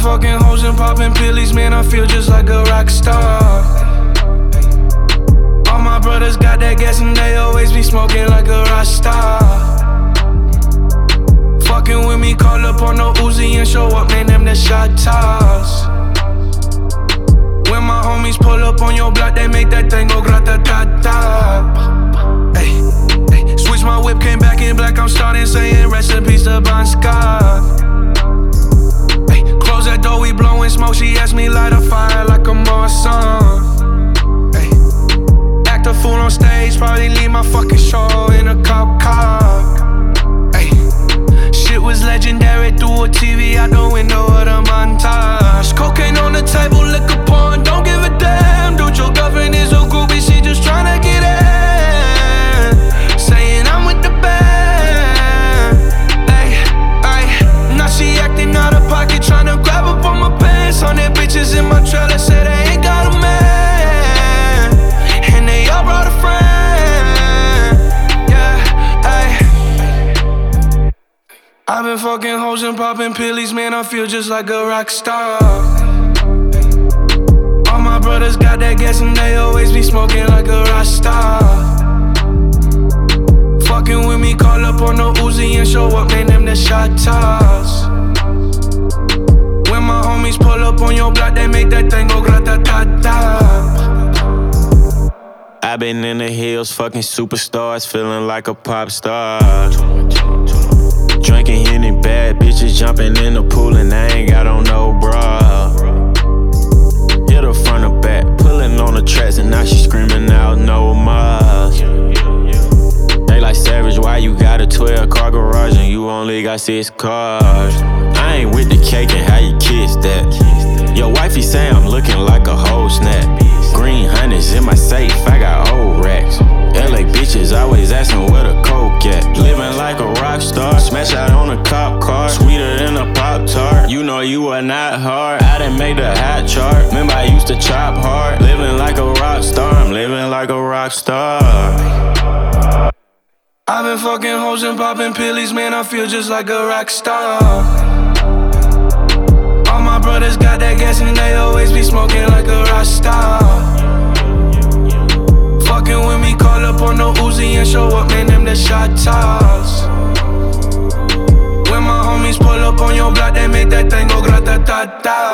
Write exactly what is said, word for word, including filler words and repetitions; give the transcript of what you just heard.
fucking hoes and popping pillies, man, I feel just like a rock star. All my brothers got that gas and they always be smoking like a rock star. Fucking with me, call up on no Uzi and show up, man, them the shot toss. When my homies pull up on your block, they make that thing go grata-ta-ta. Ay, ay. Switch my whip, came back in black, I'm starting saying recipes to Bon Scott. Ay, close that door, we blowing smoke, she asked me light a fire like a Marsan. Ay, act a fool on stage, probably leave my fucking show in a cop car. Ay, shit was legendary through a T V out the window of the montage. Cocaine on the table, liquor porn, don't give a damn. Dude, your girlfriend is a groupie, she just tryna get in. Saying I'm with the band. Ay, ay, now she acting out of pocket, tryna grab up on my pants. On their bitches in my trailer, say they ain't got a man, and they all brought a friend. Yeah, ay. I've been fucking hoes and popping pillies, man, I feel just like a rock star. All my brothers got that gas and they always be smoking like a rock star. Fucking with me, call up on no Uzi and show up, man, them the shot toss. When my homies pull up on your block, they make that thing go grata-ta-ta. I've been in the hills, fucking superstars, feeling like a pop star. Drinking Henny, bad bitches jumping in the pool and I ain't got on no bra. Hit her front or back, pulling on the tracks and now she screaming out no more. They like Savage, why you got a twelve car garage and you only got six cars? I ain't with the cake and how you kiss that. Your wifey say I'm looking like a whole snap. Green hundreds in my safe, I got old racks. L A bitches always asking where the coke at. Living like a rock star, smash out on a cop car. Sweeter than a Pop-Tart, you know you are not hard. I done made the hot chart, remember I used to chop hard. Living like a rock star, I'm living like a rock star. I've been fucking hoes and popping pillies, man, I feel just like a rock star. All my brothers got that gas and they always be smoking like a rock star. Fucking with me, call up on no Uzi and show up, man, them the shot toss. When my homies pull up on your block, they make that thing go grata-ta-ta.